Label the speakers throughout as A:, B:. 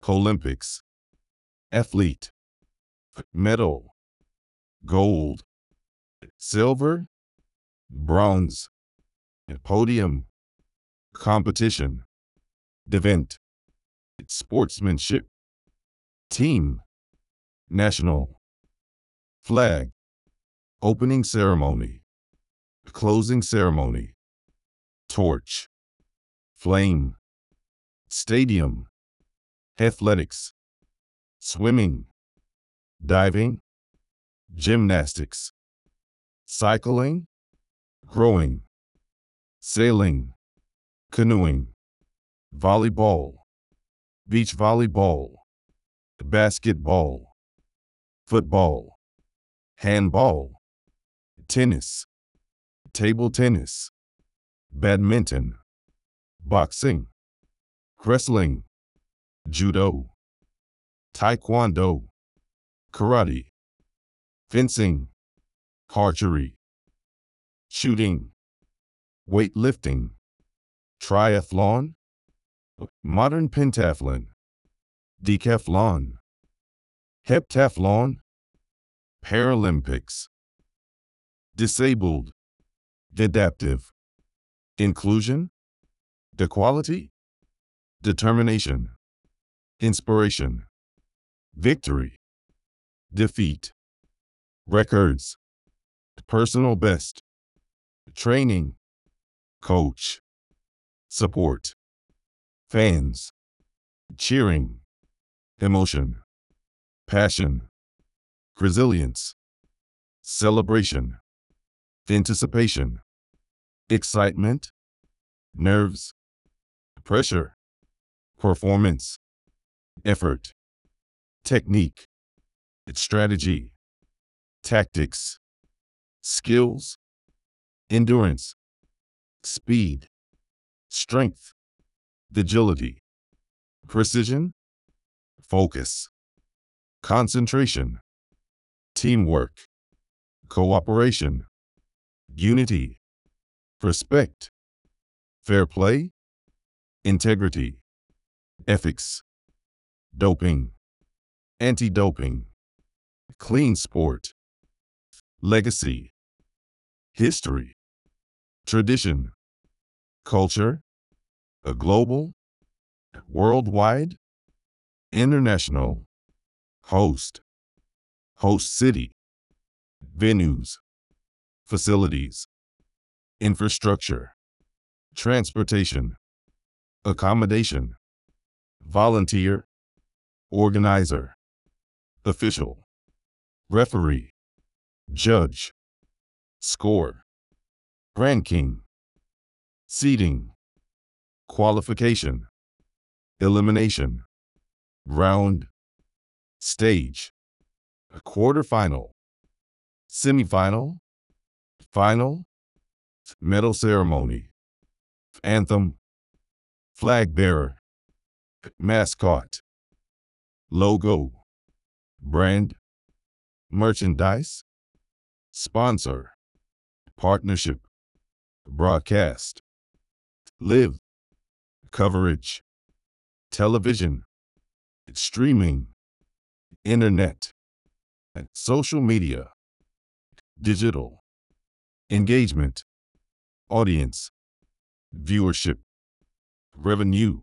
A: Olympics, athlete, medal, gold, silver, bronze, podium, competition, event, sportsmanship, team, national, flag, opening ceremony, closing ceremony, torch, flame, stadium, athletics, swimming, diving, gymnastics, cycling, rowing, sailing, canoeing, volleyball, beach volleyball, basketball, football, handball, tennis, table tennis, badminton, boxing, wrestling, judo, taekwondo, karate, fencing, archery, shooting, weightlifting, triathlon, modern pentathlon, decathlon, heptathlon, Paralympics, disabled, adaptive, inclusion, equality, determination, inspiration, victory, defeat, records, personal best, training, coach, support, fans, cheering, emotion, passion, resilience, celebration, anticipation, excitement, nerves, pressure, performance, effort, technique, strategy, tactics, skills, endurance, speed, strength, agility, precision, focus, concentration, teamwork, cooperation, unity, respect, fair play, integrity, ethics, doping, anti-doping, clean sport, legacy, history, tradition, culture, a global, worldwide, international, host, host city, venues, facilities, infrastructure, transportation, accommodation, volunteer, organizer, official, referee, judge, score, ranking, seeding, qualification, elimination, round, stage, quarterfinal, semifinal, final, medal ceremony, anthem, flag bearer, mascot, logo, brand, merchandise, sponsor, partnership, broadcast, live, coverage, television, streaming, internet, social media, digital, engagement, audience, viewership, revenue,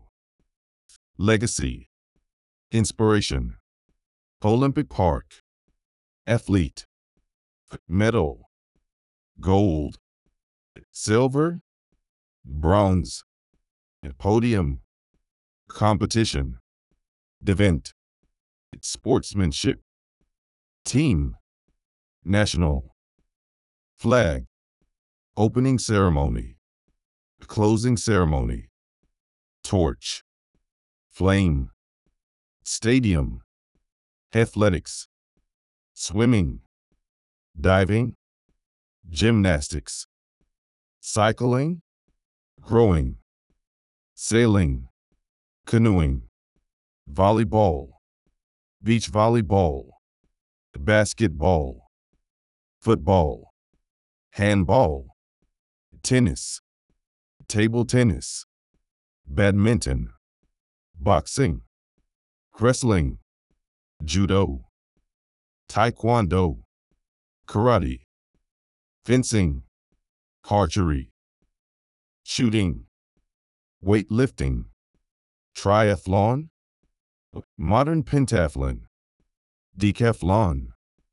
A: legacy, inspiration, Olympic Park, athlete, medal, gold, silver, bronze, podium, competition, event, sportsmanship, team, national, flag, opening ceremony, closing ceremony, torch, flame, stadium, athletics, swimming, diving, gymnastics, cycling, rowing, sailing, canoeing, volleyball, beach volleyball, basketball, football, handball, tennis, table tennis, badminton, boxing, wrestling, judo, taekwondo, karate, fencing, archery, shooting, weightlifting, triathlon, modern pentathlon, decathlon,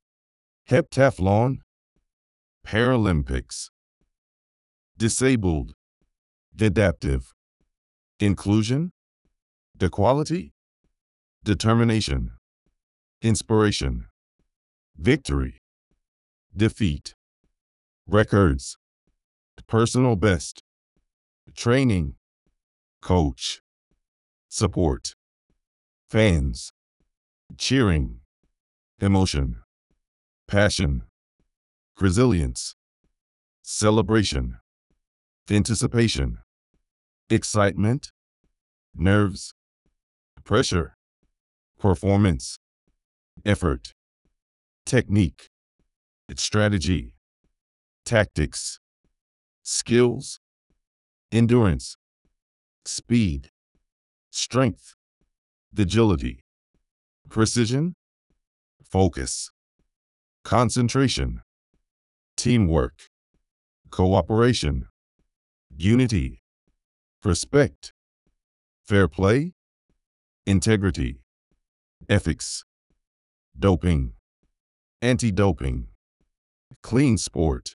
A: heptathlon, Paralympics. Disabled, adaptive, inclusion, equality, determination, inspiration, victory, defeat, records, personal best, training, coach, support, fans, cheering, emotion, passion, resilience, celebration, anticipation, excitement, nerves, pressure, performance, effort, technique, strategy, tactics, skills, endurance, speed, strength, agility, precision, focus, concentration, teamwork, cooperation, unity, respect, fair play, integrity, ethics, doping, anti-doping, clean sport,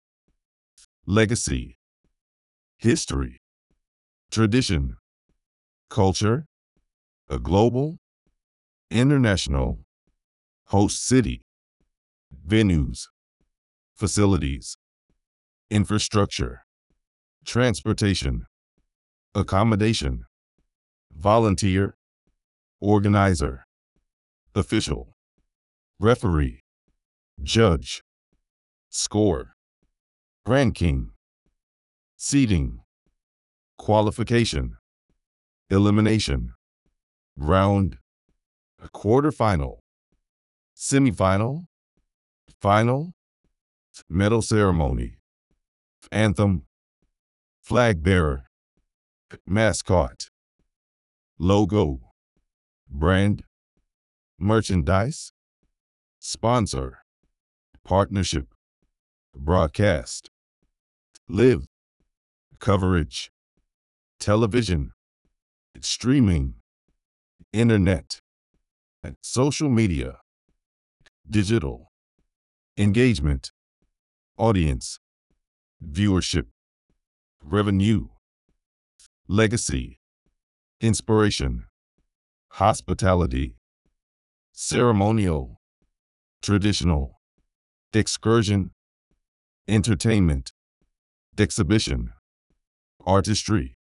A: legacy, history, tradition, culture, a global, international, host city, venues, facilities, infrastructure, transportation, accommodation, volunteer, organizer, official, referee, judge, score, ranking, seeding, qualification, elimination, round, quarterfinal, semifinal, final, medal ceremony, anthem, flag bearer, mascot, logo, brand, merchandise, sponsor, partnership, broadcast, live, coverage, television, streaming, internet, social media, digital, engagement, audience, viewership, revenue, legacy, inspiration, hospitality, ceremonial, traditional, excursion, entertainment, exhibition, artistry,